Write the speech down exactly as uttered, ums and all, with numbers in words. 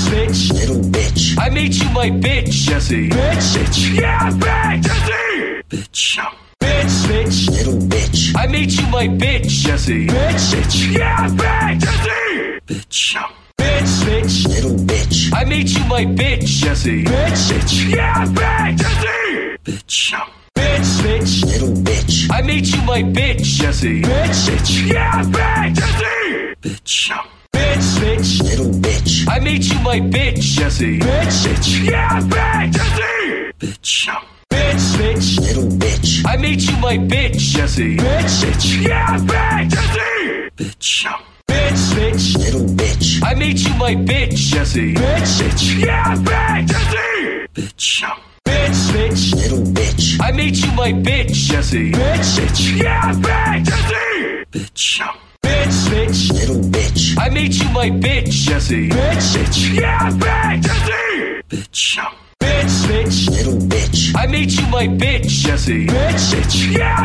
bitch, little bitch. I made you my bitch, Jesse. bitch, bitch, yeah, bitch, Jesse. Bitch, bitch, bitch, little bitch. I made you my bitch, Jesse. bitch, bitch, yeah, bitch, Jesse. Bitch, bitch, bitch, little bitch. I made you my bitch, Jesse. bitch, bitch, yeah, bitch, Jesse. Bitch, bitch, bitch, little bitch. I made you my bitch, Jesse. bitch, bitch, yeah, bitch, Jesse. Bitch, bitch, bitch, little bitch. I made you my bitch, Jesse. bitch, bitch, yeah, bitch, Jesse. Bitch, bitch, bitch, little bitch. I made you my bitch, Jesse. bitch, bitch, yeah, bitch, Jesse. Bitch, bitch, bitch, little bitch. I made you my bitch, Jesse. bitch, bitch, yeah, bitch, Jesse. Bitch, bitch, bitch, little bitch. I made you my bitch, Jesse. bitch, bitch, yeah, bitch, Jesse. Bitch, bitch, bitch, little bitch. I made you my bitch, Jesse. bitch, bitch, yeah, bitch, Jesse. Bitch, bitch, bitch, little bitch. I made you my bitch, Jesse. bitch, bitch, yeah,